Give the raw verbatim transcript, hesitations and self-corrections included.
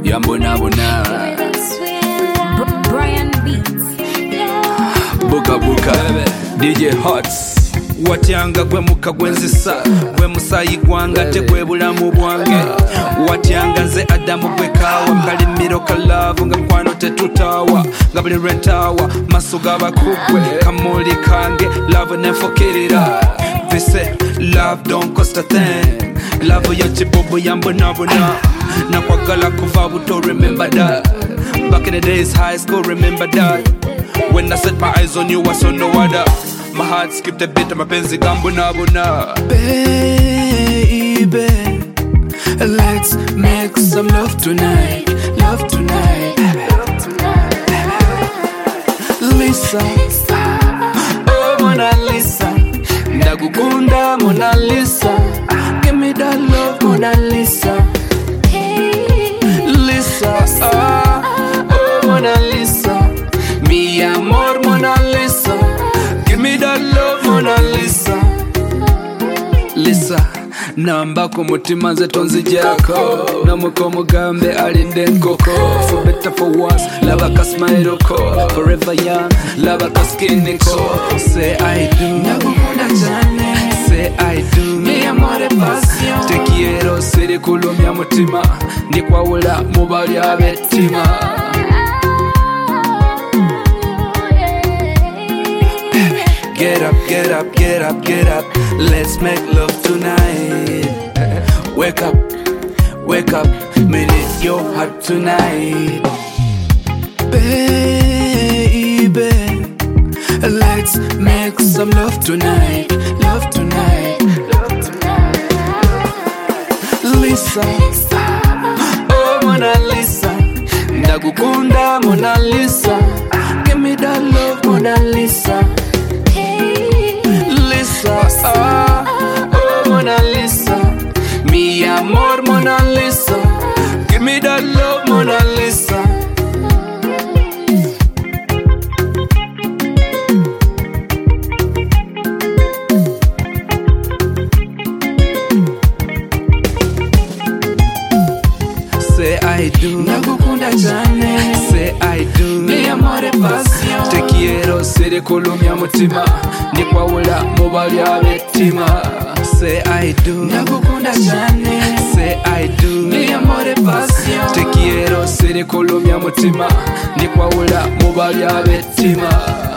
Yambona bona Brian Beats. Buka buka D J Hots Watyanga gwe muka gwenzisa gwe musayi gwanga te gwe bulamu bwange Watyanga nze Adamu gwe kawa kalimiro ka love nga kwano tetutawa nga buli rentawa maso gabakugwe kamuli kange love nefokirira They say love don't cost a thing Love ya chibobo yambona bona Nakwagala kuva buto remember that Back in the days high school remember that When I set my eyes on you I saw no other My heart skipped a bit, mapenzi gambona bona. Baby, let's make some love tonight, love tonight, love tonight. Lisa, oh Mona Lisa, ndagukunda Mona Lisa. Give me that love Mona Lisa. Lisa, oh Mona Lisa, mi amor Mona Lisa. Give me that love Mona Lisa. Lisa namba ku mutima nze tonzijako namuko mugambe alinde nkoko For better for worse laba ka smile ko Forever young laba ka skin ko Say I do nakukunda cyane Say I do mi amore passion Te quiero siri kulumya mutima ndikwawula mubali abetima Get up, get up, get up, get up. Let's make love tonight. Wake up, wake up. Me need your heart tonight. Baby, let's make some love tonight. Love tonight. Love tonight. Lisa, oh Mona Lisa. Ndagukunda Mona Lisa. Give me that love Mona Lisa. Lisa, oh Mona Lisa, mi amor Mona Lisa. Give me that love Mona Lisa. Say I do, nakukunda cyane. Say I do, mi amore passion. Te quiero siri kulumya mutima ndikwawula mubali abetima Say I do nakukunda cyane Say I do mi amore passion Te quiero siri kulumya mutima ndikwawula mubali abetima